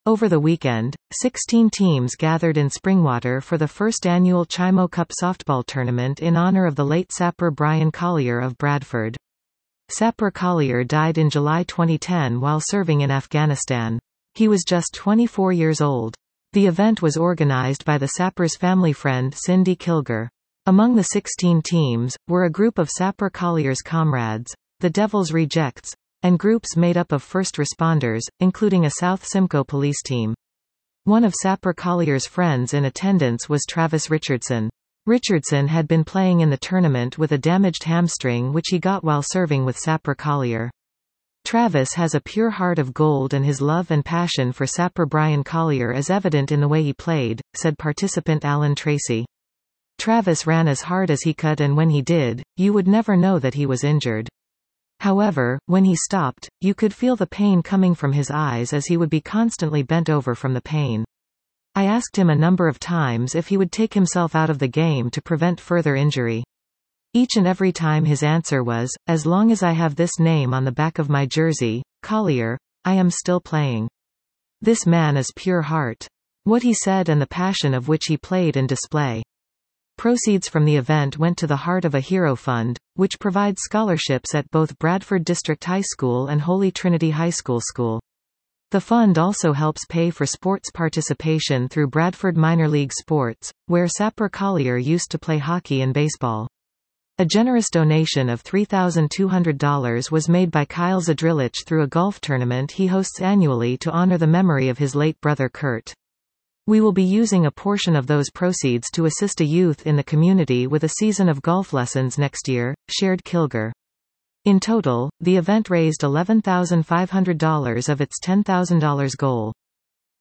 Over the weekend, 16 teams gathered in Springwater for the first annual Chimo Cup softball tournament in honor of the late sapper Brian Collier of Bradford. Sapper Collier died in July 2010 while serving in Afghanistan. He was just 24 years old. The event was organized by the sapper's family friend Cindy Kilger. Among the 16 teams, were a group of Sapper Collier's comrades, the Devil's Rejects, and groups made up of first responders, including a South Simcoe police team. One of Sapper Collier's friends in attendance was Travis Richardson. Richardson had been playing in the tournament with a damaged hamstring which he got while serving with Sapper Collier. Travis has a pure heart of gold and his love and passion for Sapper Brian Collier is evident in the way he played, said participant Alan Tracy. Travis ran as hard as he could and when he did, you would never know that he was injured. However, when he stopped, you could feel the pain coming from his eyes as he would be constantly bent over from the pain. I asked him a number of times if he would take himself out of the game to prevent further injury. Each and every time his answer was, as long as I have this name on the back of my jersey, Collier, I am still playing. This man is pure heart. What he said and the passion of which he played and display. Proceeds from the event went to the Heart of a Hero Fund, which provides scholarships at both Bradford District High School and Holy Trinity High School. The fund also helps pay for sports participation through Bradford Minor League Sports, where Sapper Collier used to play hockey and baseball. A generous donation of $3,200 was made by Kyle Zadrilich through a golf tournament he hosts annually to honor the memory of his late brother Kurt. We will be using a portion of those proceeds to assist a youth in the community with a season of golf lessons next year, shared Kilger. In total, the event raised $11,500 of its $10,000 goal.